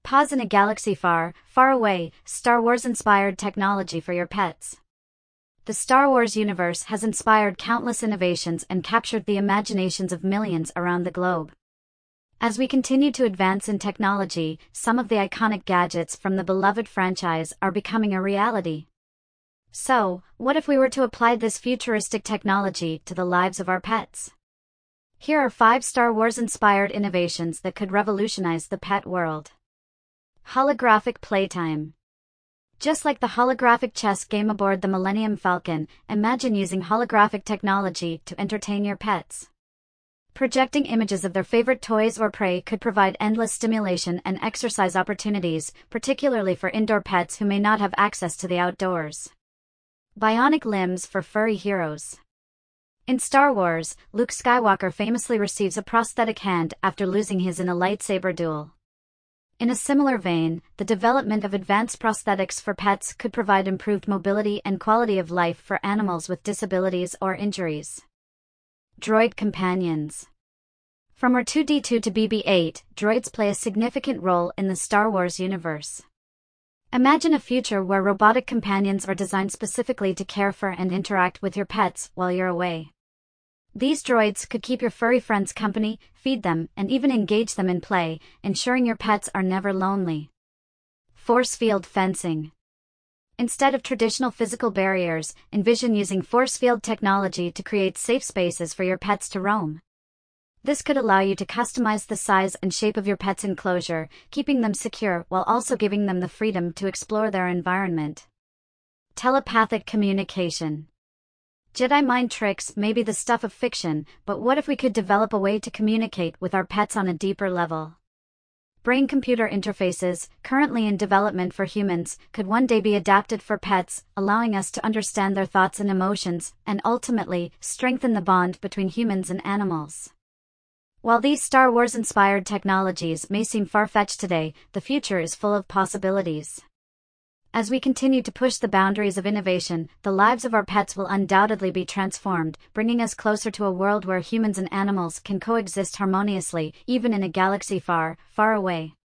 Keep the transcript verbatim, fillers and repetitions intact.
Pause in a galaxy far, far away, Star Wars-inspired technology for your pets. The Star Wars universe has inspired countless innovations and captured the imaginations of millions around the globe. As we continue to advance in technology, some of the iconic gadgets from the beloved franchise are becoming a reality. So, what if we were to apply this futuristic technology to the lives of our pets? Here are five Star Wars-inspired innovations that could revolutionize the pet world. Holographic playtime. Just like the holographic chess game aboard the Millennium Falcon, imagine using holographic technology to entertain your pets. Projecting images of their favorite toys or prey could provide endless stimulation and exercise opportunities, particularly for indoor pets who may not have access to the outdoors. Bionic limbs for furry heroes. In Star Wars, Luke Skywalker famously receives a prosthetic hand after losing his in a lightsaber duel. In a similar vein, the development of advanced prosthetics for pets could provide improved mobility and quality of life for animals with disabilities or injuries. Droid companions. From R two D two to B B eight, droids play a significant role in the Star Wars universe. Imagine a future where robotic companions are designed specifically to care for and interact with your pets while you're away. These droids could keep your furry friends company, feed them, and even engage them in play, ensuring your pets are never lonely. Force field fencing. Instead of traditional physical barriers, envision using force field technology to create safe spaces for your pets to roam. This could allow you to customize the size and shape of your pet's enclosure, keeping them secure while also giving them the freedom to explore their environment. Telepathic communication. Jedi mind tricks may be the stuff of fiction, but what if we could develop a way to communicate with our pets on a deeper level? Brain-computer interfaces, currently in development for humans, could one day be adapted for pets, allowing us to understand their thoughts and emotions, and ultimately, strengthen the bond between humans and animals. While these Star Wars-inspired technologies may seem far-fetched today, the future is full of possibilities. As we continue to push the boundaries of innovation, the lives of our pets will undoubtedly be transformed, bringing us closer to a world where humans and animals can coexist harmoniously, even in a galaxy far, far away.